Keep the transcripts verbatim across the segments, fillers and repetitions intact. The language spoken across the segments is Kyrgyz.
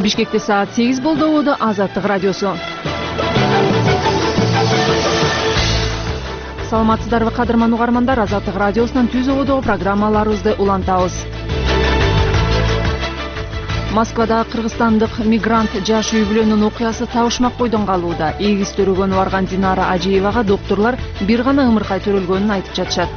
Бишкекте саат сегиз болду. Ободо Азаттык радиосу. Саламатсыздарбы кадырман угармандар, Азаттык радиосунан түз ободогу программаларыбызды улантабыз. Москвада кыргызстандык мигрант жаш үй бүлөнүн окуясы табышмак бойдон калууда. Эгиз төрөгөнү барган Динара Ажиевага доктурлар бир гана ымыркай төрөлгөнүн айтып жатышат.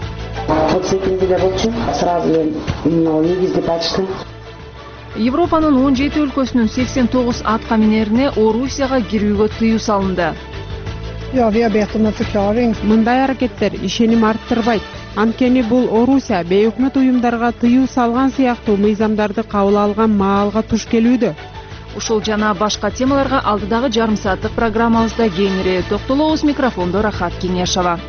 Сразу негиздеп айтышты. Европанын он жети өлкөсүнүн сексен тогуз атка минерине Орусияга кирүүгө тыюу салынды. Ja, vi har bett om en förklaring. Мындай аракеттер ишеним арттырбайт. Анткени бул Орусия бейөкмөт уюмдарга тыюу салган сыяктуу мыйзамдарды кабыл алган маалга туш келүүдө. Ушул жана башка темаларга алдыдагы жарым сааттык программабызда кеңири токтолобуз. Микрофондо Рахат Кеңешова.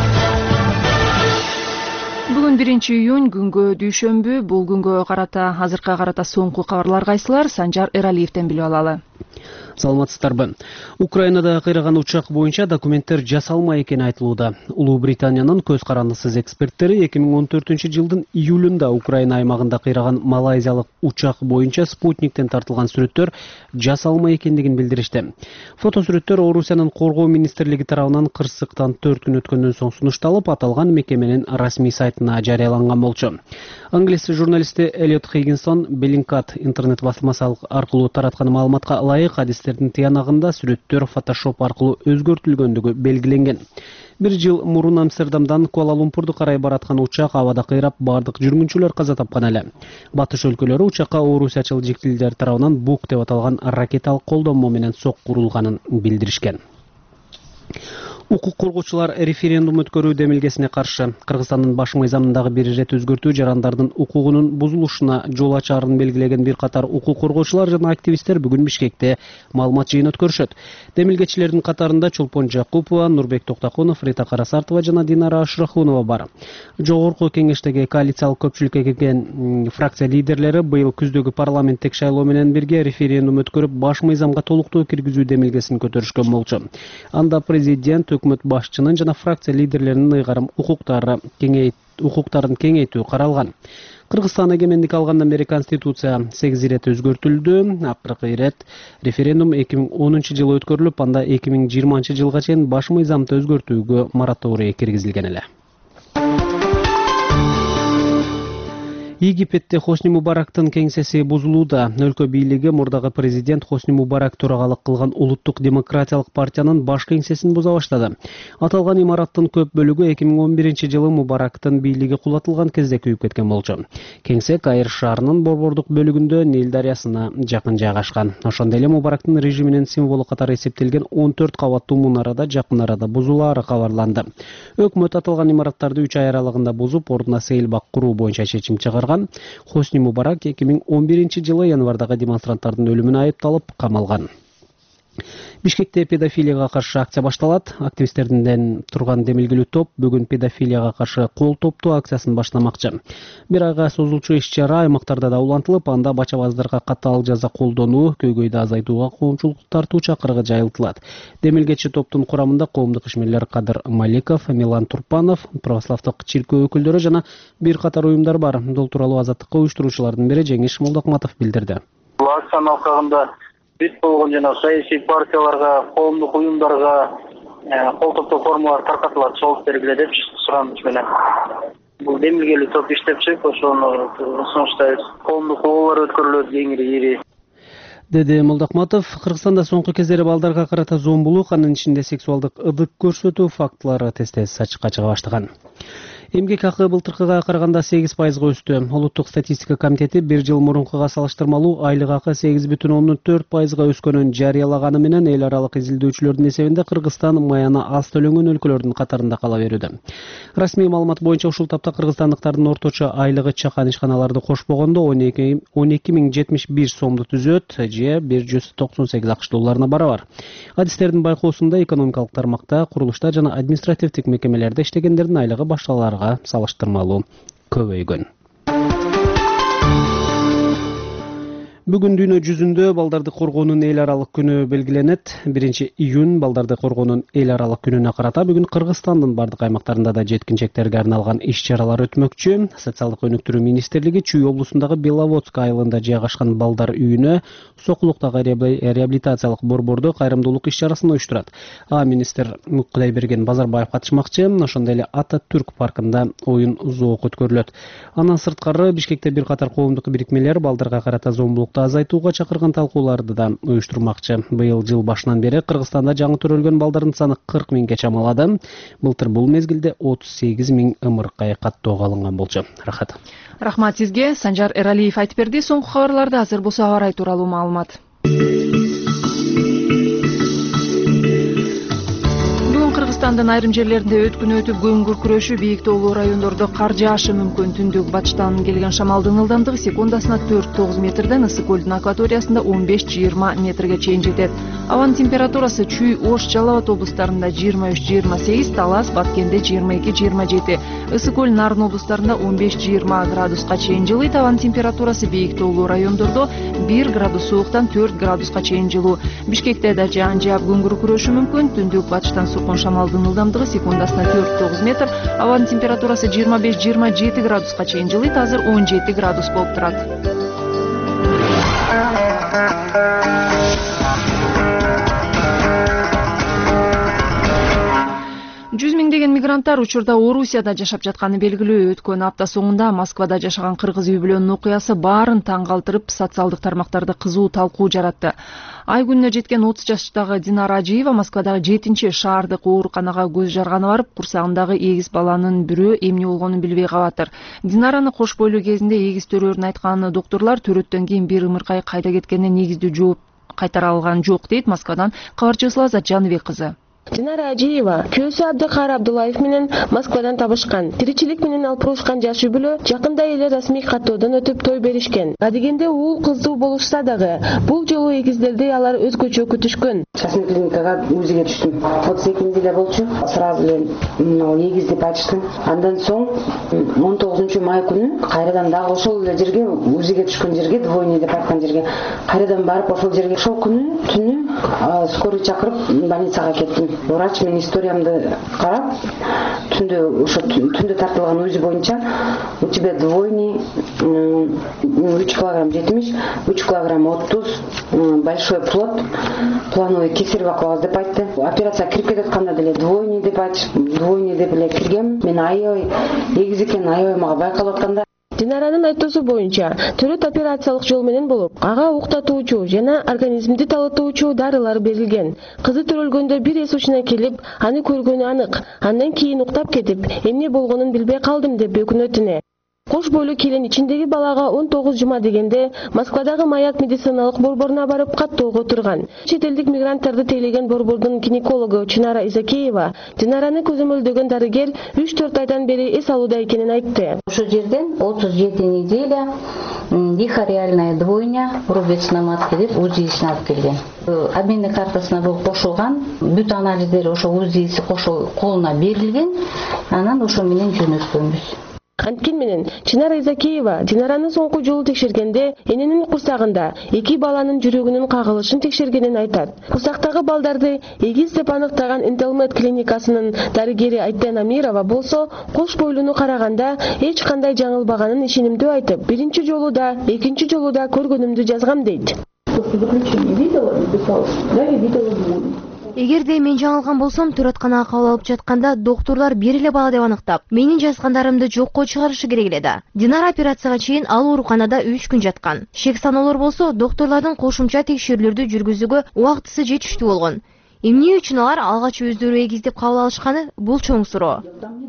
Бүгүн биринчи июнь, күнгө дүйшөмбү. Бул күнгө карата, азыркыга карата соңку кабарлар кайсылар? Санжар Эралиевден билип алалы. Саламатсыздарбы. Украинада кыйраган учак боюнча документтер жасалмай экени айтылууда. Улуу Британиянын көз карандысыз эксперттери эки миң он төртүнчү жылдын июлунда Украина аймагында кыйраган малайзиялык учак боюнча спутниктен тартылган сүрөттөр жасалмай экендигин билдиришти. Фотосүрөттөр Орусиянын коргоо министрлиги тарабынан кырсыктан төрт күн өткөндөн соң сунушталып, аталган мекеменин расмий сайтына жарыяланган болчу. Англис журналисти Эллиот Хиггинсон Bellingcat интернет басылмасы аркылуу тараткан маалыматка ылайык адистердин тыянагында сүрөттөр фотошоп аркылуу өзгөртүлгөндүгү белгиленген. Бир жыл мурун Амстердамдан Куала-Лумпурду карай бараткан учак абада кыйрап, бардык жүргүнчүлөр каза тапкан эле. Батыш өлкөлөрү учакка орусиячыл жектилдер тарабынан бук деп аталган ракеталык колдонмо менен соккурулганын билдиришкен. Укук коргоочулар референдум өткөрүү демилгесине каршы. Кыргызстандын баш мыйзамындагы бир ирет өзгөртүү жарандардын укугунун бузулушуна жол ачаарын белгилеген бир катар укук коргоочулар жана активисттер бүгүн Бишкекте маалымат жыйын өткөрүшөт. Демилгечилердин катарында Чолпон Жакупова, Нурбек Токтакунов, Рита Карасартова жана Динара Ашрахунова бар. Жогорку кеңештеги коалициялык көпчүлүккө кирген фракция лидерлери быйыл күздөгү парламенттик шайлоо менен бирге референдум өткөрүп, баш мыйзамга толуктоо киргизүү демилгесин көтөрүшкөн болчу. Анда президент өкмөт башчынын жана фракция лидерлеринин ыйгарым укуктары кеңейт укуктарын кеңейтүү каралган. Кыргызстан эгемендик алгандан бери конституция сегиз ирет өзгөртүлдү. Акыркы ирет референдум эки миң онунчу жылы өткөрүлүп, анда эки миң жыйырманчы жылга чейин баш мыйзамды өзгөртүүгө мораторий киргизилген эле. Египетте Хосни Мубарактын кеңсеси бузулууда. Өлкө бийлиги мурдагы президент Хосни Мубарак төрагалык кылган улуттук демократиялык партиянын баш кеңсесин буза баштады. Аталган имараттын көп бөлүгү эки миң он биринчи жылы Мубарактын бийлиги кулатылган кезде күйүп кеткен болчу. Кеңсе Каир шаарынын борбордук бөлүгүндө Нил дарыясына жакын жайгашкан. Ошондой эле Мубарактын режиминин символу катары эсептелген он төрт кабаттуу мунарада жакын арада бузулаары кабарланды. Өкмөт аталган имараттарды үч ай аралыгында бузуп, ордуна сейилбак куруу боюнча чечим чыгарган. Хосни Мубарак эки миң он биринчи жылы январдагы демонстранттардын өлүмүнө айыпталып камалган. Бишкекте педофилияга каршы акция башталат. Активисттерден турган демилгелүү топ бүгүн педофилияга каршы кол топтоо акциясын баштамакчы. Бир айга созулчу иш-чара аймактарда да улантылып, анда бачабаздарга катаал жаза колдонуу, көйгөйдү азайтууга коомчулук тартуу чакырыгы жайылтылат. Демилгечи топтун курамында коомдук ишмерлер Кадыр Маликов, Милан Турпанов, православдык чиркөө өкүлдөрү жана бир катар уюмдар бар. Бул тууралуу Азаттыкка уюштуруучулардын бири Жеңиш Молдокматов билдирди. Бул акциянын алкагында бүт болгон жана саясий партияларга, коомдук уюмдарга кол топтоо формалар таркатылат, жооп бергиле деп сураныч менен. Бул демилгелүү топ иштепчи, ошону сунуштайбыз. Коомдук оолор өткөрүлөт кеңири ири. Деди Молдокматов, Кыргызстанда соңку кездери балдарга карата зомбулук, анын ичинде сексуалдык ыдык көрсөтүү фактылары тез-тез ачыкка чыга баштаган. Эмгек акы былтыркыга караганда сегиз пайызга өстү. Улуттук статистика комитети бир жыл мурункуга салыштырмалуу айлык акы сегиз бүтүн ондон төрт пайызга өскөнүн жарыялаганы менен эл аралык изилдөөчүлөрдүн эсебинде Кыргызстан маяна аз төлөнгөн өлкөлөрдүн катарында кала берүүдө. Расмий маалымат боюнча ушул тапта кыргызстандыктардын орточо айлыгы чакан ишканаларды кошпогондо он эки миң жетимиш бир сомду түзөт, же бир жүз токсон сегиз акш долларына барабар. Адистердин байкоосунда экономикалык тармакта, курулушта жана административдик мекемелерде иштегендердин айлыгы башталарга салыштырмалуу көбөйгөн. Бүгүн дүйнө жүзүндө балдарды коргоонун эл аралык күнү белгиленет. биринчи июнь балдарды коргоонун эл аралык күнүнө карата бүгүн Кыргызстандын бардык аймактарында да жеткинчектерге арналган иш-чаралар өтмөкчү. Социалдык өнүктүрүү министрлиги Чүй облусундагы Беловодск айылында жайгашкан балдар үйүнө Сокулуктагы реабилитациялык борбордо кайрымдуулук иш-чарасын уюштурат. А министр Кудайберген Базарбаев катышмакчы. Ошондой эле Ататүрк паркында оюн зоок өткөрүлөт. Андан сырткары Бишкекте бир катар коомдук бирикмелер балдарга карата зомбулукту азайтууга чакырган талкууларды да уюштурмакчы. Быйыл жыл башынан бери Кыргызстанда жаңы төрөлгөн балдардын саны кырк миңге чамалады. Былтыр бул мезгилде отуз сегиз миң ымыркай каттоого алынган болчу. Рахат. Рахмат сизге. Санжар Эралиев айтып берди. Соңку кабарларда азыр болсо аба ырайы тууралуу маалымат. Кыргызстандын айрым жерлеринде өткүнү өтүп көң күркүрөшү, бийик тоолуу райондордо кар жаашы мүмкүн. Түндүк батыштан келген шамалдын ылдамдыгы секундасына төрт тогуз метрден ысык көлдүн акваториясында он беш жыйырма метрге чейин жетет. Абанын температурасы Чүй, Ош, Жалал Абад облустарында жыйырма үч жыйырма сегиз, Талас, Баткенде жыйырма эки жыйырма жети, ысык көл, Нарын облустарында он беш жыйырма градуска чейин жылыйт. Абанын температурасы бийик тоолуу райондордо бир градус сууктан төрт градуска чейин жылуу. Бишкекте да жаан жаап көң күркүрөшү мүмкүн. Түндүк батыштан соккон шамалдын ылдамдыгы секундасына төрт тогуз метр, абанын температурасы жыйырма беш жыйырма жети градуска чейин жылыйт. Азыр он жети градус болуп турат. жүз миңдеген мигранттар учурда Орусияда жашап жатканы белгилүү. Өткөн апта соңунда Москвада жашаган кыргыз үй бүлөнүн окуясы баарын таң калтырып, социалдык тармактарда кызуу талкуу жаратты. Ай күнүнө жеткен отуз жаштагы Динара Ажиева Москвадагы жетинчи шаардык ооруканага көз жарганы барып, курсагындагы эгиз баланын бирөө эмне болгонун билбей калатыр. Динараны кош бойлуу кезинде эгиз төрөөрүн айтканы доктурлар төрөттөн кийин бир ымыркай кайда кеткенине негиздүү жооп кайтара алган жок, дейт Москвадан кабарчыбыз Азат Жаныбек кызы. Динара Ажиева күйөөсү Абдыкар Абдуллаев менен Москвадан табышкан. Тиричилик менен алып урушкан жаш үй бүлө жакында эле расмий каттоодон өтүп той беришкен. Адегенде уул кыздуу болушса дагы бул жолу эгиздерди алар өзгөчө күтүшкөн. Частный клиникага УЗИге түштүм. отуз экинчи эле болчу. Сразу эле эгиз деп айтышты. Андан соң он тогузунчу май күнү кайрадан дагы ошол эле жерге УЗИге түшкөн жерге, двойный деп айткан жерге кайрадан барып ошол жерге ошол күнү түнү скорый чакырып больницага кеттим. Врач менин историямды карап, түндө ошо түндө тартылган УЗИ боюнча у тебя двойный үч килограмм жетимиш, үч килограмм отуз, большой плод, плановый кесарь вакуоз деп айтты. Операция кирип кетатканда деле двойный деп айтыш, двойный деп эле киргем. Мен аябай эгиз экен, аябай мага байкалып атканда. Динаранын айтуусу боюнча, төрөт операциялык жол менен болуп, ага уктатуучу жана организмди талытуучу дарылар берилген. Кызы төрөлгөндө бир эс учуна келип, аны көргөнү анык. Андан кийин уктап кетип, эмне болгонун билбей калдым деп өкүнөтүнө. Кош бойлуу келин ичиндеги балага он тогуз жума дегенде Москвадагы Маяк медициналык борборуна барып каттоого турган. Чет элдик мигранттарды тейлеген борбордун гинекологу Чынара Изакеева Динараны көзөмөлдөгөн дарыгер үч төрт айдан бери эс алууда экенин айтты. Ошол жерден отуз жети неделя дихариальная двойня, рубец на матке деп УЗИсин алып келген. Обменный картасына бул кошулган, бүт анализдери ошо УЗИси кошул колуна берилген, анан ошо менен жөнөткөнбүз. Анткени менен Чынара Изакеева Динараны соңку жолу текшергенде эненин курсагында эки баланын жүрөгүнүн кагылышын текшергенин айтат. Курсактагы балдарды эгиз деп аныктаган Интелмед клиникасынын дарыгери Айтена Амирова болсо кош бойлууну караганда эч кандай жаңылбаганын ишенимдүү айтып, биринчи жолу да, экинчи жолу да көргөнүмдү жазгам дейт. Эгерде мен жаңылган болсом, төрөтканага кабыл алып жатканда доктурлар бир эле бала деп аныктап, менин жазгандарымды жокко чыгарышы керек эле да. Динара операцияга чейин ал ооруканада үч күн жаткан. Шек саноолор болсо, доктурлардын кошумча текшерүүлөрдү жүргүзүүгө убактысы жетиштүү болгон. Эмне үчүн алар алгач өздөрү эгиз деп кабыл алышканы бул чоң суроо.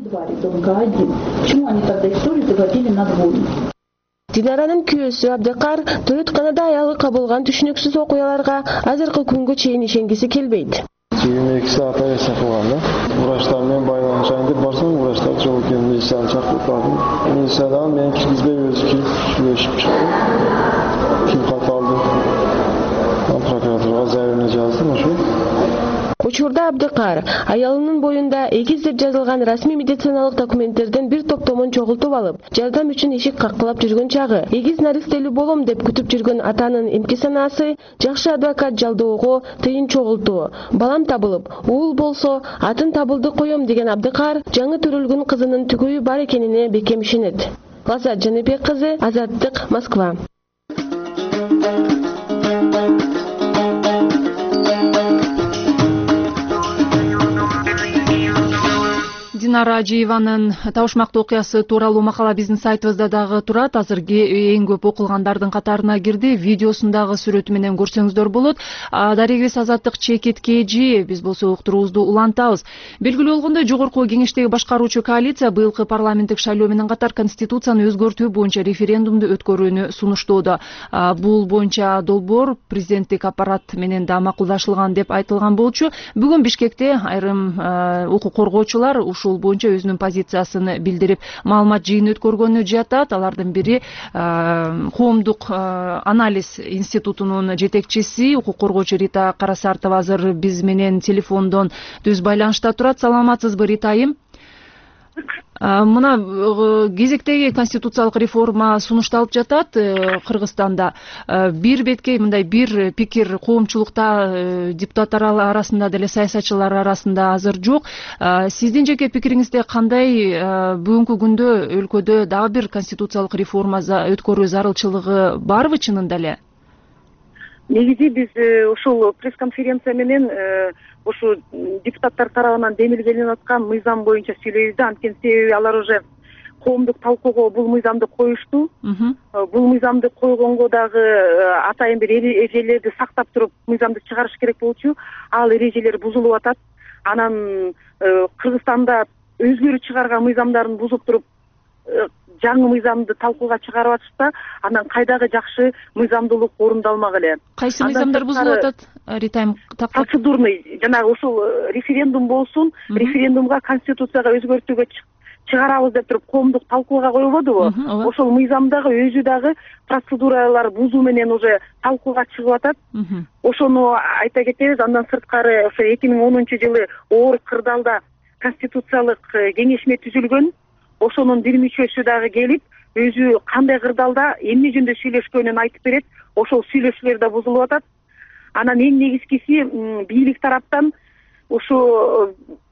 Динаранын күйөөсү Абдыкар төрөтканада аялы кабылган түшүнүксүз окуяларга азыркы күнгө чейин ишенгиси келбейт. жыйырма эки саат операция кылган да. Врачтар менен байланышайын деп барсам, врачтар жок экен, медицинаны чакырып бардым. Медицинадан мени киргизбей өзү кирип сүйлөшүп чыкты. Ким кат алды. Прокуратурага заявление жаздым ошо. Учурда Абдыкар аялынын боюнда эгиз деп жазылган расмий медициналык документтерден бир топтомун чогултуп алып, жардам үчүн ишик каккылап жүргөн чагы эгиз наристелүү болом деп күтүп жүргөн атанын эмки санаасы жакшы адвокат жалдоого тыйын чогултуу. Балам табылып, уул болсо атын табылды коем деген Абдыкар жаңы төрөлгөн кызынын түгөйү бар экенине бекем ишенет. Лаззат Жаныбек кызы, Азаттык, Москва. Динара Ажиеванын табышмактуу окуясы тууралуу макала биздин сайтыбызда дагы турат. Азыркы эң көп окулгандардын катарына кирди. Видеосундагы сүрөтү менен көрсөңүздөр болот. Дарегибиз Азаттык Чекит Кежи, биз болсо уктуруубузду улантабыз. Белгилүү болгондой, жогорку кеңештеги башкаруучу коалиция быйылкы парламенттик шайлоо менен катар конституцияны өзгөртүү боюнча референдумду өткөрүүнү сунуштоодо. Бул боюнча долбоор президенттик аппарат менен да макулдашылган деп айтылган болчу. Бүгүн Бишкекте айрым укук коргоочулар ушул боюнча өзүнүн позициясын билдирип, маалымат жыйын өткөргөнү жатат. Алардын бири коомдук анализ институтунун жетекчиси, укук коргоочу Рита Карасартова азыр биз менен телефондон түз байланышта турат. Саламатсызбы, Ритайым? Мына кезектеги конституциялык реформа сунушталып жатат Кыргызстанда. Бир беткей мындай бир пикир коомчулукта, депутаттар арасында деле, саясатчылар арасында азыр жок. Сиздин жеке пикириңизде кандай бүгүнкү күндө өлкөдө дагы бир конституциялык реформа өткөрүү зарылчылыгы барбы чынында эле? Негизи биз ушул пресс-конференция менен ушу депутаттар тарабынан демилгеленип аткан мыйзам боюнча сүйлөйбүз да, анткени себеби алар уже коомдук талкуого бул мыйзамды коюшту. Бул мыйзамды койгонго дагы атайын бир эрежелерди сактап туруп мыйзамды чыгарыш керек болчу. Ал эрежелер бузулуп атат. Анан Кыргызстанда өзгөрүү чыгарган мыйзамдарын бузуп туруп жаңы мыйзамды талкууга чыгарып атышта, анан кайдагы жакшы мыйзамдуулук орундалмак эле. Кайсы мыйзамдар бузулуп атат? Ритайм тактап. Процедурный, жанагы ушул референдум болсун, референдумга конституцияга өзгөртүүгө чыгарабыз деп туруп коомдук талкууга коюлбодубу? Ошол мыйзамдагы өзү дагы процедуралар бузуу менен уже талкууга чыгып атат. Ошону айта кетебиз. Андан сырткары ошо эки миң онунчу жылы оор кырдаалда конституциялык кеңешме түзүлгөн. Ошонун бир мүчөсү дагы келип, өзү кандай кырдаалда эмне жөнүндө сүйлөшкөнүн айтып берет. Ошол сүйлөшүүлөр да бузулуп атат. Анан эң негизгиси бийлик тараптан ушу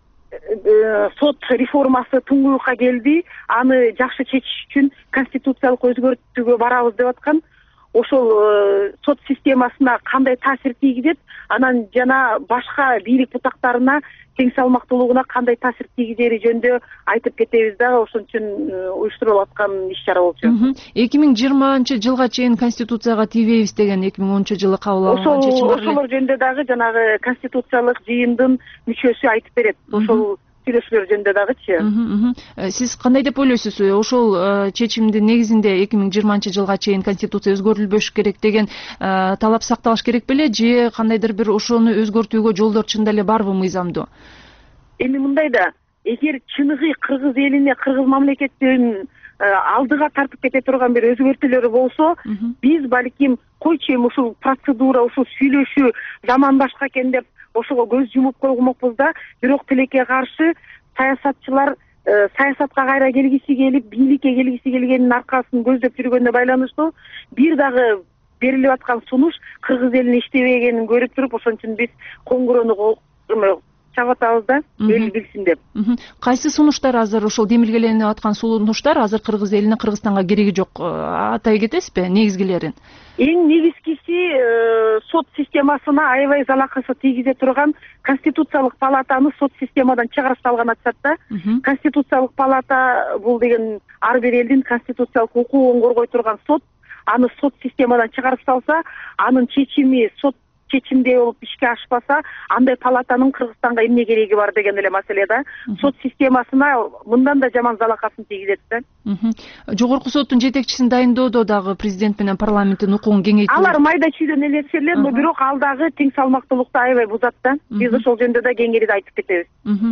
сот реформасы туңгуюкка келди. Аны жакшы чечиш үчүн конституциялык өзгөртүүгө барабыз деп аткан. Ошол сот системасына кандай таасир тийгизет, анан жана башка бийлик бутактарына тең салмактуулугуна кандай таасир тийгизери жөнүндө айтып кетебиз да. Ошон үчүн уюштурулуп аткан иш-чара болчу. эки миң жыйырманчы жылга чейин конституцияга тийбейбиз деген эки миң онунчу жылы кабыл алынган чечим бар эле. Ошолор жөнүндө дагы жанагы конституциялык жыйындын мүчөсү айтып берет. Ошол сүйлөшүүлөр жөнүндө дагычы. Сиз кандай деп ойлойсуз? Ошол чечимдин негизинде эки миң жыйырманчы жылга чейин конституция өзгөрүлбөш керек деген талап сакталыш керек беле, же кандайдыр бир ошону өзгөртүүгө жолдор чында эле барбы мыйзамдуу? Эми мындай да, эгер чыныгы кыргыз элине, кыргыз мамлекетин алдыга тартып кете турган бир өзгөртүүлөр болсо, биз балким койчу эми ушул процедура, ушул сүйлөшүү заман башка экен деп ошого көз жумуп койгумокпуз да. Бирок тилекке каршы саясатчылар саясатка кайра келгиси келип, бийликке келгиси келгенин аркасын көздөп жүргөнүнө байланыштуу бир дагы берилип аткан сунуш кыргыз элине иштебегенин көрүп туруп, ошон үчүн биз коңгуроону чагып атабыз да, эл билсин деп. Кайсы сунуштар азыр ошол демилгеленип аткан сунуштар азыр кыргыз элине, Кыргызстанга кереги жок, атай кетесизби негизгилерин? Эң негизгиси сот системасына аябай залакысы тийгизе турган конституциялык палатаны сот системадан чыгарып салган атышат да. Конституциялык палата бул деген ар бир элдин конституциялык укугун коргой турган сот. Аны сот системадан чыгарып салса, анын чечими сот чечимдей болуп ишке ашпаса, андай палатанын Кыргызстанга эмне кереги бар деген эле маселе да. Сот системасына мындан да жаман залакасын тийгизет да. Жогорку соттун жетекчисин дайындоодо дагы президент менен парламенттин укугун кеңейтүү. Алар майда чүйдө нерселер, бирок ал дагы тең салмактуулукту аябай бузат да. Биз ошол жөнүндө да кеңири айтып кетебиз.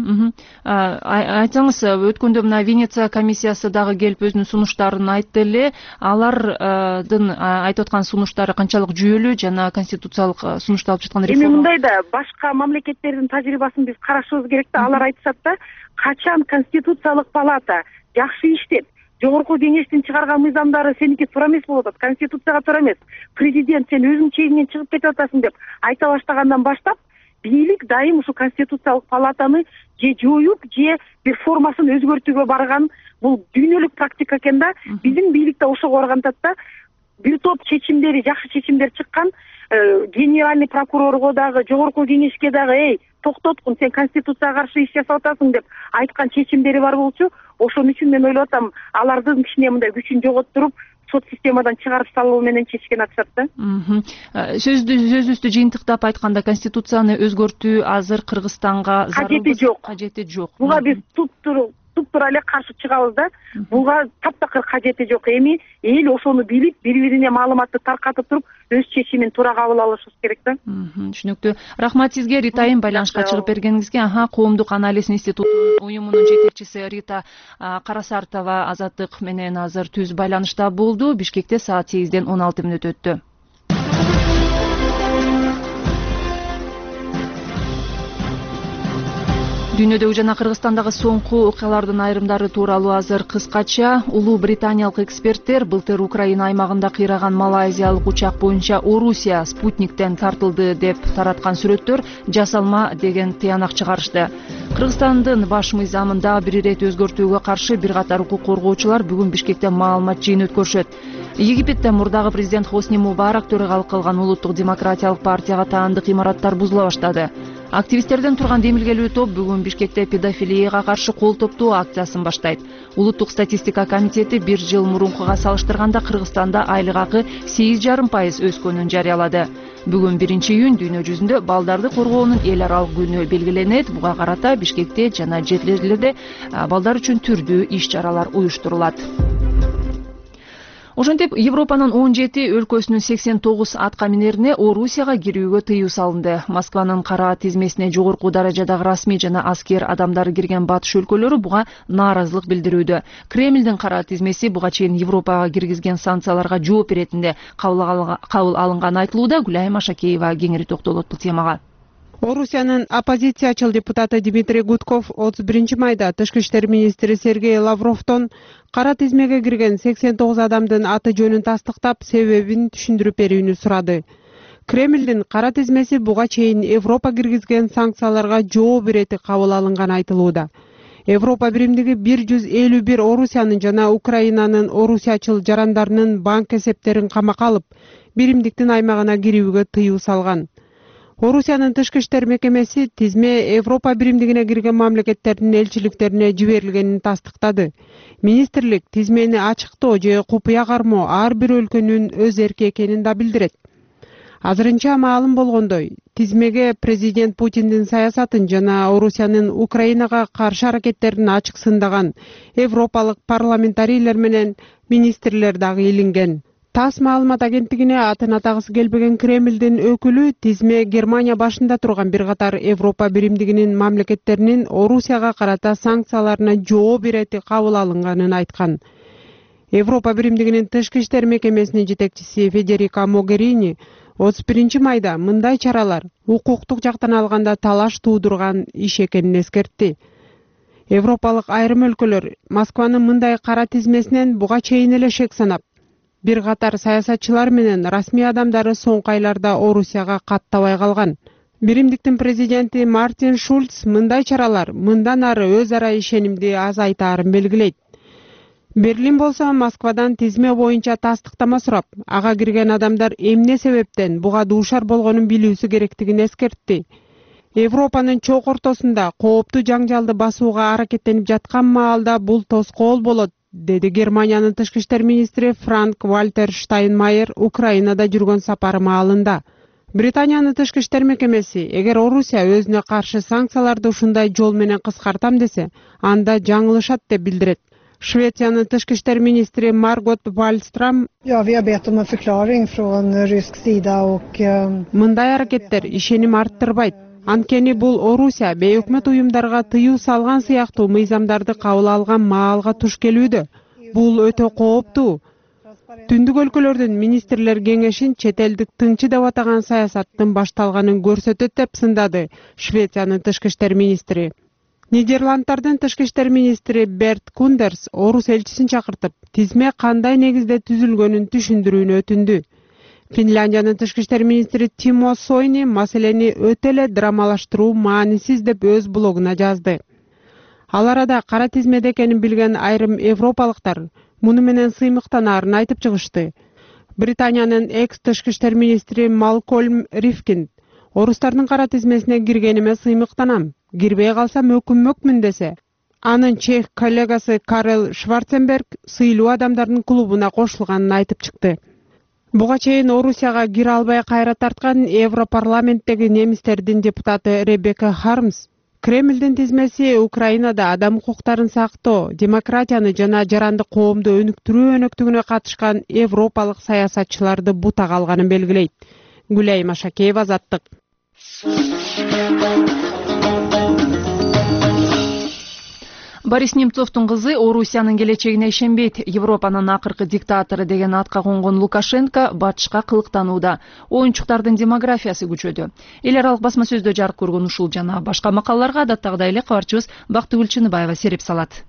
Айтсаңыз, өткөндө мына Венеция комиссиясы дагы келип өзүнүн сунуштарын айтты эле. Алардын айтып аткан сунуштары канчалык жүйөлүү жана конституциялык сунушталып жаткан эми реформа? мындай да, башка мамлекеттердин тажрыйбасын биз карашыбыз керек да. Алар айтышат да, качан Конституциялык палата жакшы иштеп, жогорку кеңештин чыгарган мыйзамдары сеники туура эмес болуп атат, конституцияга туура эмес, президент сен өзүң чегиңен чыгып кетип атасың деп айта баштагандан баштап, бийлик дайым ушу Конституциялык палатаны же жоюп, же бир формасын өзгөртүүгө барган. Бул дүйнөлүк практика экен да. Биздин бийлик да ошого баргантат да. Бир топ чечимдери, жакшы чечимдер чыккан. Генеральный прокурорго дагы, жогорку кеңешке дагы, эй, токтоткун, сен Конституцияга каршы иш жасап атасың деп айткан чечимдери бар болчу. Ошон үчүн мен ойлоп атам, алардын кичине мындай күчүн жоготтуруп, сот системадан чыгарып салуу менен чечкен атышат да. Сөздү сөзүбүздү жыйынтыктап айтканда, Конституцияны өзгөртүү азыр Кыргызстанга кажети жок. Кажети жок. Буга биз туптур туптура эле каршы чыгабыз да. Буга таптакыр кажети жок. Эми эл ошону билип, бири-бирине маалыматты таркатып туруп, өз чечимин туура кабыл алышыбыз керек да. Түшүнүктүү. Рахмат сизге, Ритайым, байланышка чыгып бергениңизге. Аха, Коомдук анализ институтунун уюмунун жетекчиси Рита Карасартова Азаттык менен азыр түз байланышта болду. Бишкекте саат сегизден он алты мүнөт өттү. Дүйнөдөгү жана Кыргызстандагы соңку окуялардын айрымдары тууралуу азыр кыскача. Улуу британиялык эксперттер былтыр Украина аймагында кыйраган малайзиялык учак боюнча Орусия спутниктен тартылды деп тараткан сүрөттөр жасалма деген тыянак чыгарышты. Кыргызстандын баш мыйзамында бир ирет өзгөртүүгө каршы бир катар укук коргоочулар бүгүн Бишкекте маалымат жыйын өткөрүшөт. Египетте мурдагы президент Хосни Мубарак төрагалык кылган Улуттук демократиялык партияга таандык имараттар бузула баштады. Активисттерден турган демилгелүү топ бүгүн Бишкекте педофилияга каршы кол топтоо акциясын баштайт. Улуттук статистика комитети бир жыл мурункуга салыштырганда Кыргызстанда айлык акы сегиз жарым пайыз өскөнүн жарыялады. Бүгүн биринчи июнь дүйнө жүзүндө балдарды коргоонун эл аралык күнү белгиленет. Буга карата Бишкекте жана жерлерлерде балдар үчүн түрдүү иш-чаралар уюштурулат. Ошентип, Европанын он жети өлкөсүнүн сексен тогуз атка минерине Орусияга кирүүгө тыюу салынды. Москванын кара тизмесине жогорку даражадагы расмий жана аскер адамдары кирген батыш өлкөлөрү буга нааразылык билдирүүдө. Кремлдин кара тизмеси буга чейин Европага киргизген санкцияларга жооп беретинде кабыл алынган айтылууда. Гүлайым Ашакеева кеңири токтолот бул темага. Орусиянын оппозициячыл депутаты Дмитрий Гудков отуз биринчи майда тышкы иштер министри Сергей Лавровдон кара тизмеге кирген сексен тогуз адамдын аты жөнүн тастыктап, себебин түшүндүрүп берүүнү сурады. Кремлдин кара тизмеси буга чейин Европа киргизген санкцияларга жооп берети кабыл алынган айтылууда. Европа биримдиги бир жүз элүү бир Орусиянын жана Украинанын орусиячыл жарандарынын банк эсептерин камакка алып, биримдиктин аймагына кирүүгө тыюу салган. Орусиянын тышкы иштер мекемеси тизме Европа биримдигине кирген мамлекеттердин элчиликтерине жиберилгенин тастыктады. Министрлик тизмени ачыктоо же купуя кармоо ар бир өлкөнүн өз эрки экенин да билдирет. Азырынча маалым болгондой, тизмеге президент Путиндин саясатын жана Орусиянын Украинага каршы аракеттерин ачык сындаган европалык парламентарийлер менен министрлер дагы илинген. ТАСС маалымат агенттигине атын атагысы келбеген Кремлдин өкүлү тизме Германия башында турган бир катар Европа биримдигинин мамлекеттеринин Орусияга карата санкцияларына жооп берети кабыл алынганын айткан. Европа биримдигинин тышкы иштер мекемесинин жетекчиси Федерика Могерини отуз биринчи майда мындай чаралар укуктук жактан алганда талаш туудурган иш экенин эскертти. Европалык айрым өлкөлөр Москванын мындай кара тизмесинен буга чейин эле шек санап, бир катар саясатчылар менен расмий адамдары соңку айларда Орусияга каттабай калган. Биримдиктин президенти Мартин Шульц мындай чаралар мындан ары өз ара ишенимди азайтаарын белгилейт. Берлин болсо Москвадан тизме боюнча тастыктама сурап, ага кирген адамдар эмне себептен буга дуушар болгонун билүүсү керектигин эскертти. Европанын чоң ортосунда кооптуу жаңжалды басууга аракеттенип жаткан маалда бул тоскоол болот, деди Германиянын тышкы иштер министри Франк Вальтер Штайнмайер Украинада жүргөн сапары маалында. Британиянын тышкы иштер мекемеси эгер Орусия өзүнө каршы санкцияларды ушундай жол менен кыскартам десе, анда жаңылышат деп билдирет. Швециянын тышкы иштер министри Маргот Вальстрам Ja, vi har bett om en förklaring från rysk sida och мындай аракеттер ишеним арттырбайт. Анткени бул Орусия бейөкмөт уюмдарга тыюу салган сыяктуу мыйзамдарды кабыл алган маалга туш келүүдө. Бул өтө кооптуу. Түндүк өлкөлөрдүн министрлер кеңешин чет элдик тынчы деп атаган саясаттын башталганын көрсөтөт деп сындады Швециянын тышкы иштер министри. Нидерланддардын тышкы иштер министри Берт Кундерс орус элчисин чакыртып, тизме кандай негизде түзүлгөнүн түшүндүрүүнү өтүндү. Финляндиянын тышкы иштер министри Тимо Сойни маселени өтө эле драмалаштыруу маанисиз деп өз блогуна жазды. Ал арада кара тизмеде экенин билген айрым европалыктар муну менен сыймыктанаарын айтып чыгышты. Британиянын экс тышкы иштер министри Малкольм Рифкин орустардын кара тизмесине киргениме сыймыктанам, кирбей калсам өкүнмөкмүн десе, анын чех коллегасы Карел Шварценберг сыйлуу адамдардын клубуна кошулганын айтып чыкты. Буга чейин Орусияга кире албай кайра тарткан Европарламенттеги немистердин депутаты Ребекка Хармс Кремлдин тизмеси Украинада адам укуктарын сактоо, демократияны жана жарандык коомду өнүктүрүү өнөктүгүнө катышкан европалык саясатчыларды бутак алганын белгилейт. Гүлай Машакеева, Азаттык. Борис Немцовдун кызы Орусиянын келечегине ишенбейт. Европанын акыркы диктатору деген атка конгон Лукашенко батышка кылыктанууда. Оюнчуктардын демографиясы күчөдү. Эл аралык басма сөздө жарык көргөн ушул жана башка макалаларга адаттагыдай эле кабарчыбыз Бактыгүл Чыныбаева сереп салат.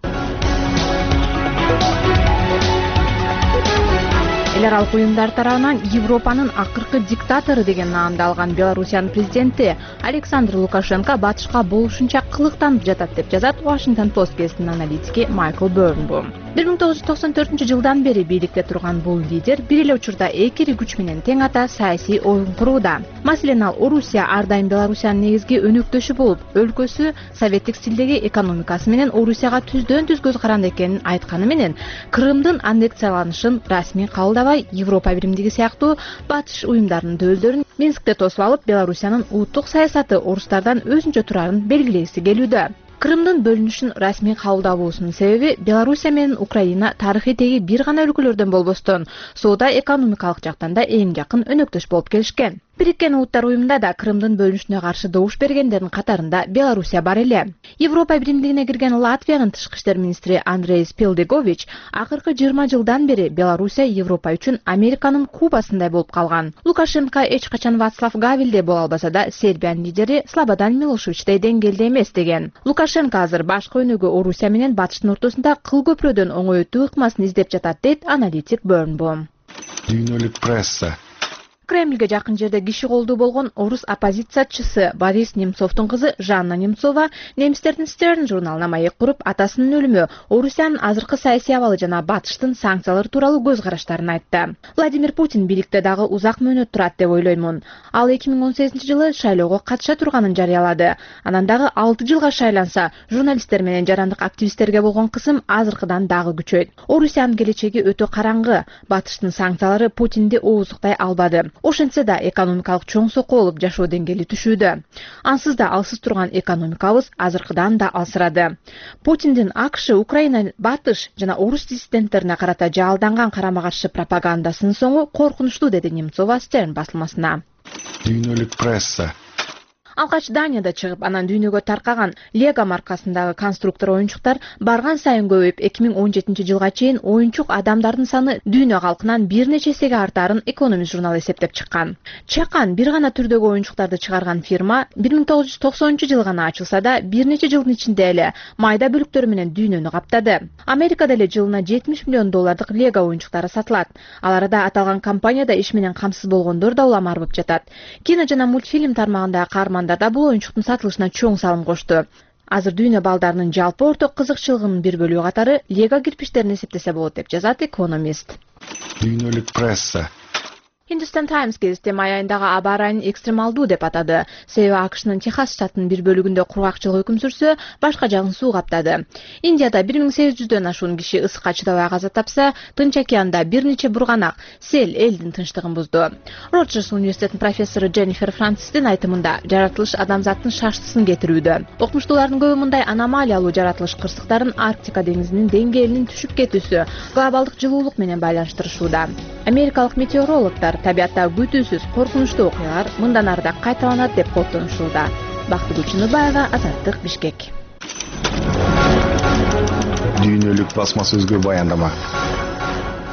Эл аралык уюмдар тарабынан Европанын акыркы диктатору деген наамды алган Белоруссиянын президенти Александр Лукашенко батышка болушунча кылыктанып жатат деп жазат Washington Post гезитинин аналитики Майкл Бернбум. бир миң тогуз жүз токсон төртүнчү жылдан бери бийликте турган бул лидер бир эле учурда эки ири күч менен тең ата саясий оюн курууда. Маселен ал Орусия ар дайым Белоруссиянын негизги өнөктөшү болуп, өлкөсү советтик стилдеги экономикасы менен Орусияга түздөн түз көз каранды экенин айтканы менен, Крымдын аннексияланышын расмий кабылдабай, Европа биримдиги сыяктуу батыш уюмдарынын дөөлдөрүн Минскте тосуп алып, Белоруссиянын улуттук саясаты орустардан өзүнчө турарын белгилегиси келүүдө. Крымдын бөлүнүшүн расмий кабылдабуусунун себеби Белоруссия менен Украина тарыхый теги бир гана өлкөлөрдөн болбостон, соода экономикалык жактан да эң жакын өнөктөш болуп келишкен. Бириккен Улуттар уюмунда да Крымдын бөлүнүшүнө каршы добуш бергендердин катарында Белоруссия бар эле. Европа биримдигине кирген Латвиянын тышкы иштер министри Андрей Спилдегович акыркы жыйырма жылдан бери Белоруссия Европа үчүн Американын Кубасындай болуп калган. Лукашенко эч качан Вацлав Гавелдей боло албаса да, Сербиянын лидери Слободан Милошевичтей деңгээлде эмес деген. Лукашенко азыр башкы өнөгө Орусия менен батыштын ортосунда кыл көпүрөдөн оңой өтүү ыкмасын издеп жатат, дейт аналитик Бернбом. Дүйнөлүк пресса Кремльге жакын жерде киши колдуу болгон орус оппозициячысы Борис Немцовдун кызы Жанна Немцова немистердин Stern журналына маек куруп, атасынын өлүмү, Орусиянын азыркы саясий абалы жана батыштын санкциялары тууралуу көз караштарын айтты. Владимир Путин бийликте дагы узак мөөнөт турат деп ойлоймун. Ал эки миң он сегизинчи жылы шайлоого катыша турганын жарыялады. Анан дагы алты жылга шайланса, журналисттер менен жарандык активисттерге болгон кысым азыркыдан дагы күчөйт. Орусиянын келечеги өтө караңгы. Батыштын санкциялары Путинди оозуктай албады. Ошентсе да экономикалык чоң сокко болуп жашоо деңгээли түшүүдө. Ансыз да алсыз турган экономикабыз азыркыдан да алсырады. Путиндин АКШ, Украина, батыш жана орус диссиденттерине карата жаалданган карама каршы пропагандасынын соңу коркунучтуу, деди Немцова Stern басылмасына. Дүйнөлүк пресса Алгач Данияда чыгып, анан дүйнөгө таркаган Lego маркасындагы конструктор оюнчуктар барган сайын көбөйүп, эки миң он жетинчи жылга чейин оюнчук адамдардын саны дүйнө калкынан бир нече эсеге артаарын Economist журналы эсептеп чыккан. Чакан бир гана түрдөгү оюнчуктарды чыгарган фирма бир миң тогуз жүз токсонунчу жылы гана ачылса да, бир нече жылдын ичинде эле майда бөлүктөрү менен дүйнөнү каптады. Америкада эле жылына жетимиш миллион доллардык Lego оюнчуктары сатылат. Ал арада аталган компанияда иш менен камсыз болгондор да улам арбып жатат. Кино жана мультфильм тармагындагы каармандар да бул оюнчуктун сатылышына чоң салым кошту. Азыр дүйнө балдарынын жалпы орток кызыкчылыгынын бир бөлүгү катары Lego кирпичтерин эсептесе болот, деп жазат Economist. Дүйнөлүк пресса Hindustan Times гезити май айындагы аба ырайын экстремалдуу деп атады. Себеби АКШнын Техас штатынын бир бөлүгүндө кургакчылык өкүм сүрсө, башка жагын суу каптады. Индияда бир миң сегиз жүздөн ашуун киши ысыкка чыдабай каза тапса, Тынч океанда бир нече бурганак сел элдин тынчтыгын бузду. Роджерс университетинин профессору Дженнифер Франсистин айтымында, жаратылыш адамзаттын шаштысын кетирүүдө. Окумуштуулардын көбү мындай аномалиялуу жаратылыш кырсыктарын Арктика деңизинин деңгээлинин түшүп кетүүсү, глобалдык жылуулук менен байланыштырышууда. Америкалык метеорологдор табиатта күтүүсүз коркунучтуу окуялар мындан ары да кайталанат деп кооптонушууда. Бактыгүл Чыныбаева, Азаттык, Бишкек. Дүйнөлүк басма сөзгө баяндама.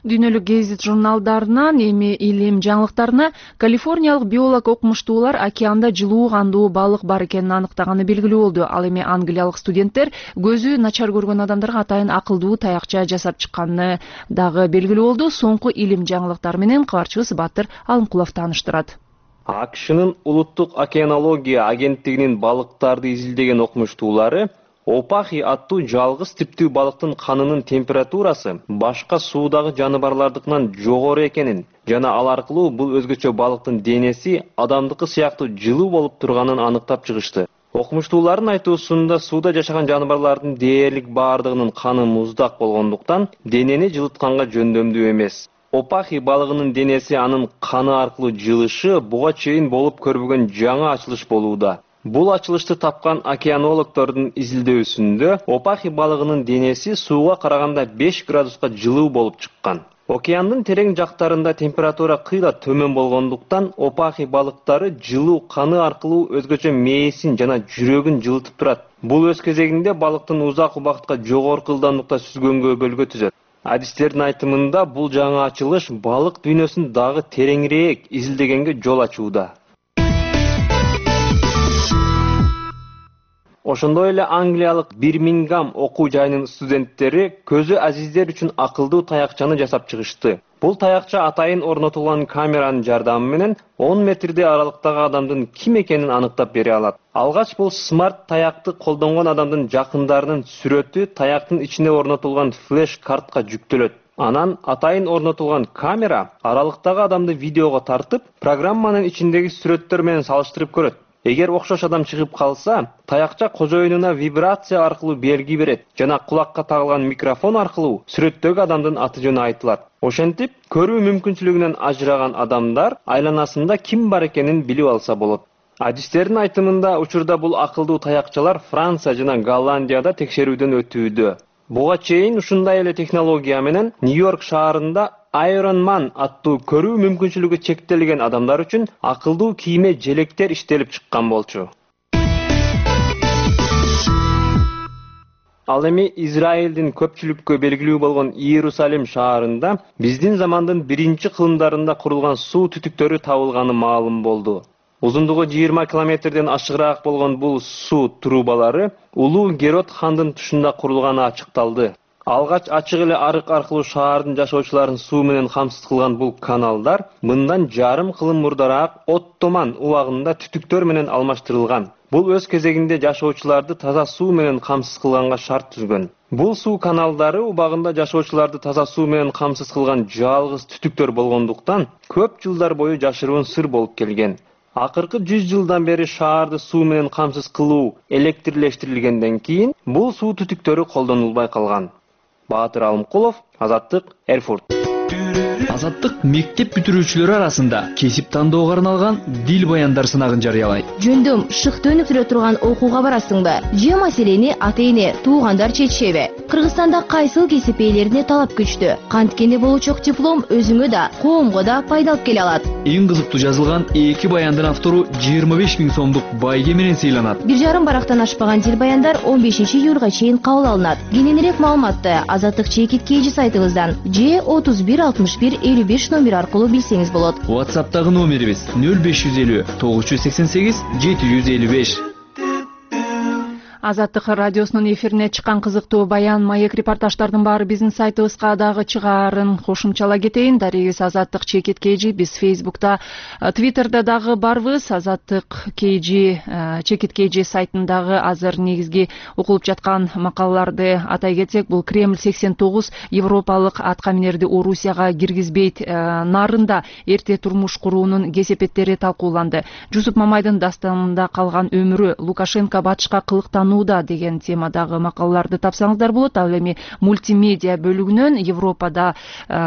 Дүйнөлүк гезит журналдарынан эми илим жаңылыктарына калифорниялык биолог окумуштуулар океанда жылуу кандуу балык бар экенин аныктаганы белгилүү болду. Ал эми англиялык студенттер көзү начар көргөн адамдарга атайын акылдуу таякча жасап чыкканы дагы белгилүү болду. Соңку илим жаңылыктары менен кабарчыбыз Батыр Алымкулов тааныштырат. АКШнын улуттук океанология агенттигинин балыктарды изилдеген окумуштуулары Опахи аттуу жалгыз типтүү балыктын канынын температурасы башка суудагы жаныбарлардыкынан жогору экенин жана ал аркылуу бул өзгөчө балыктын денеси адамдыкы сыяктуу жылуу болуп турганын аныктап чыгышты. Окумуштуулардын айтуусунда сууда жашаган жаныбарлардын дээрлик баардыгынын каны муздак болгондуктан денени жылытканга жөндөмдүү эмес. Опахи балыгынын денеси анын каны аркылуу жылышы буга чейин болуп көрбөгөн жаңы ачылыш болууда. Бул ачылышты тапкан океанологдордун изилдөөсүндө Опахи балыгынын денеси сууга караганда беш градуска жылуу болуп чыккан. Океандын терең жактарында температура кыйла төмөн болгондуктан Опахи балыктары жылуу каны аркылуу өзгөчө мээсин жана жүрөгүн жылытып турат. Бул өз кезегинде балыктын узак убакытка жогорку ылдамдыкта сүзгөнгө өбөлгө түзөт. Адистердин айтымында бул жаңы ачылыш балык дүйнөсүн дагы тереңирээк изилдегенге жол ачууда. Ошондой эле англиялык Бирмингам окуу жайынын студенттери көзү азиздер үчүн акылдуу таякчаны жасап чыгышты. Бул таякча атайын орнотулган камеранын жардамы менен он метрде аралыктагы адамдын ким экенин аныктап бере алат. Алгач бул смарт таякты колдонгон адамдын жакындарынын сүрөтү таяктын ичине орнотулган флеш картка жүктөлөт. Анан атайын орнотулган камера аралыктагы адамды видеого тартып, программанын ичиндеги сүрөттөр менен салыштырып көрөт. Эгер окшош адам чыгып калса, таякча кожоюнуна вибрация аркылуу белги берет жана кулакка тагылган микрофон аркылуу сүрөттөгү адамдын аты жөнү айтылат. Ошентип, көрүү мүмкүнчүлүгүнөн ажыраган адамдар айланасында ким бар экенин билип алса болот. Адистердин айтымында учурда бул акылдуу таякчалар Франция жана Голландияда текшерүүдөн өтүүдө. Буга чейин ушундай эле технология менен Нью-Йорк шаарында Iron Man аттуу көрүү мүмкүнчүлүгү чектелген адамдар үчүн акылдуу кийме желектер иштелип чыккан болчу. Ал эми Израилдин көпчүлүккө белгилүү болгон Иерусалим шаарында биздин замандын биринчи кылымдарында курулган суу түтүктөрү табылганы маалым болду. Узундугу жыйырма километрден ашыгыраак болгон бул суу трубалары улуу Герод хандын тушунда курулганы ачыкталды. Алгач ачык эле арык аркылуу шаардын жашоочуларын суу менен камсыз кылган бул каналдар мындан жарым кылым мурдараак Оттоман убагында түтүктөр менен алмаштырылган. Бул өз кезегинде жашоочуларды таза суу менен камсыз кылганга шарт түзгөн. Бул суу каналдары убагында жашоочуларды таза суу менен камсыз кылган жалгыз түтүктөр болгондуктан көп жылдар бою жашыруун сыр болуп келген. Акыркы жүз жылдан бери шаарды суу менен камсыз кылуу электрлештирилгенден кийин бул суу түтүктөрү колдонулбай калган. Батыр Алымкулов, Азаттык, Эрфурт. Азаттык мектеп бүтүрүүчүлөрү арасында кесип тандоого арналган дил баяндар сынагын жарыялайт. Жөндөм шыкты өнүктүрө турган окууга барасыңбы? Же маселени ата-эне, туугандар чечишеби? Кыргызстанда кайсыл кесип ээлерине талап күчтүү? Канткени болочок диплом өзүңө да, коомго да пайдалып келе алат. Эң кызыктуу жазылган эки баяндын автору жыйырма беш миң сомдук байге менен сыйланат. Бир жарым барактан ашпаган дил баяндар он бешинчи июлга чейин кабыл алынат. Кененирээк маалыматты Азаттык чекит кейжи сайтыбыздан же отуз бир алтымыш бир элүү беш номер аркылуу билсеңиз болот. WhatsApp'тагы номерибиз нөл беш жүз элүү тогуз жүз сексен сегиз жети жүз элүү беш. Азаттык радиосунун эфирине чыккан кызыктуу баян, маек, репортаждардын баары биздин сайтыбызга дагы чыгаарын кошумчала кетейин. Дарегиз Азаттык чекит кейжи. Биз Фейсбукта, Твиттерде дагы барбыз. Азаттык кейжи, чекит кейжи сайтындагы азыр негизги окулуп жаткан макалаларды атай кетсек, бул Кремль сексен тогуз Европалык атка минерди Орусияга киргизбейт нарында эрте турмуш куруунун кесепеттери талкууланды. Жусуп Мамайдын дастанында калган өмүрү, Лукашенко батышка кылыктануу деген темадагы макалаларды тапсаңыздар болот. Ал эми мультимедиа бөлүгүнөн Европада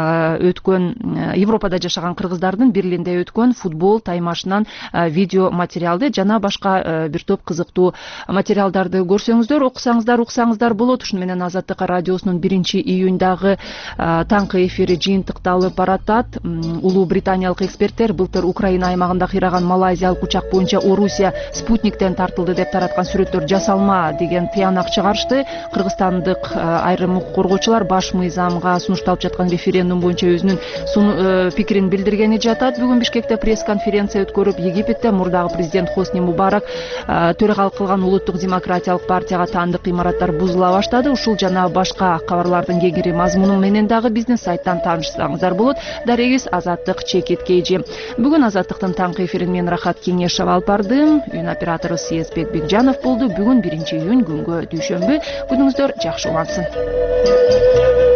өткөн, Европада жашаган кыргыздардын Берлинде өткөн футбол таймашынан видео материалды жана башка бир топ кызыктуу материалдарды көрсөңүздөр, окусаңыздар, уксаңыздар болот. Ушуну менен Азаттык радиосунун биринчи июндагы таңкы эфири жыйынтыкталып баратат. Улуу британиялык эксперттер былтыр Украина аймагында кыйраган малайзиялык учак боюнча Орусия спутниктен тартылды деп тараткан сүрөттөр жасалма мыйзамга деген тыянак чыгарышты. Кыргызстандык айрым укук коргоочулар баш мыйзамга сунушталып жаткан референдум боюнча өзүнүн пикирин билдиргени жатат. Бүгүн Бишкекте пресс-конференция өткөрүп, Египетте мурдагы президент Хосни Мубарак төрагалык кылган Улуттук демократиялык партияга таандык имараттар бузула баштады. Ушул жана башка кабарлардын кеңири мазмуну менен дагы биздин сайттан таанышсаңыздар болот. Дарегиз Азаттык чекит кейжи. Бүгүн Азаттыктын таңкы эфирин мен Рахат Кеңешов алып бардым. Үн оператору Сиесбек Бекжанов болду. Бүгүн биринчи июнь күнгө дүйшөмбү. Күнүңүздөр жакшы улансын.